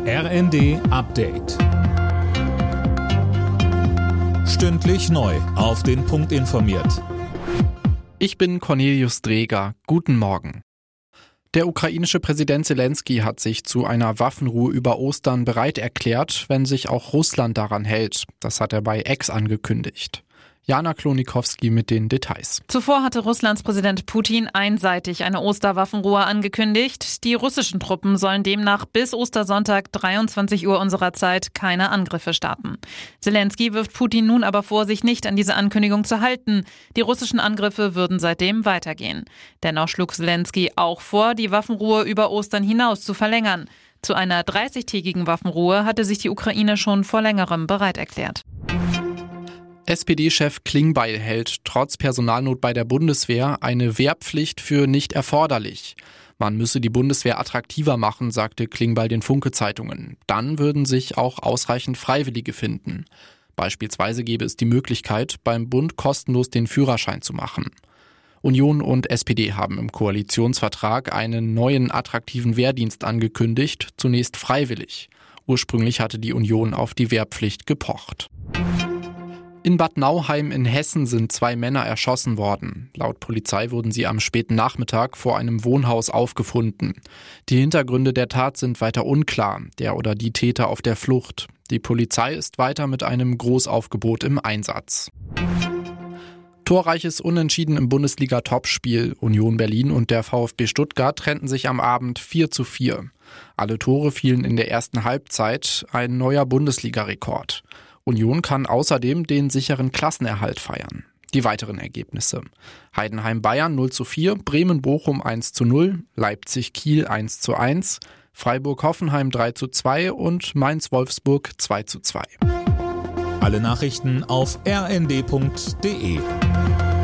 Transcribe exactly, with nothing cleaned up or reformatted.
R N D Update. Stündlich neu auf den Punkt informiert. Ich bin Cornelius Dreger. Guten Morgen. Der ukrainische Präsident Zelensky hat sich zu einer Waffenruhe über Ostern bereit erklärt, wenn sich auch Russland daran hält. Das hat er bei X angekündigt. Jana Klonikowski mit den Details. Zuvor hatte Russlands Präsident Putin einseitig eine Osterwaffenruhe angekündigt. Die russischen Truppen sollen demnach bis Ostersonntag dreiundzwanzig Uhr unserer Zeit keine Angriffe starten. Zelensky wirft Putin nun aber vor, sich nicht an diese Ankündigung zu halten. Die russischen Angriffe würden seitdem weitergehen. Dennoch schlug Zelensky auch vor, die Waffenruhe über Ostern hinaus zu verlängern. Zu einer dreißigtägigen Waffenruhe hatte sich die Ukraine schon vor längerem bereit erklärt. S P D-Chef Klingbeil hält trotz Personalnot bei der Bundeswehr eine Wehrpflicht für nicht erforderlich. Man müsse die Bundeswehr attraktiver machen, sagte Klingbeil den Funke-Zeitungen. Dann würden sich auch ausreichend Freiwillige finden. Beispielsweise gäbe es die Möglichkeit, beim Bund kostenlos den Führerschein zu machen. Union und S P D haben im Koalitionsvertrag einen neuen attraktiven Wehrdienst angekündigt, zunächst freiwillig. Ursprünglich hatte die Union auf die Wehrpflicht gepocht. In Bad Nauheim in Hessen sind zwei Männer erschossen worden. Laut Polizei wurden sie am späten Nachmittag vor einem Wohnhaus aufgefunden. Die Hintergründe der Tat sind weiter unklar, der oder die Täter auf der Flucht. Die Polizei ist weiter mit einem Großaufgebot im Einsatz. Torreiches Unentschieden im Bundesliga-Topspiel. Union Berlin und der VfB Stuttgart trennten sich am Abend vier zu vier. Alle Tore fielen in der ersten Halbzeit, ein neuer Bundesliga-Rekord. Union kann außerdem den sicheren Klassenerhalt feiern. Die weiteren Ergebnisse: Heidenheim-Bayern null zu vier, Bremen-Bochum eins zu null, Leipzig-Kiel eins zu eins, Freiburg-Hoffenheim drei zu zwei und Mainz-Wolfsburg zwei zu zwei. Alle Nachrichten auf r n d punkt d e.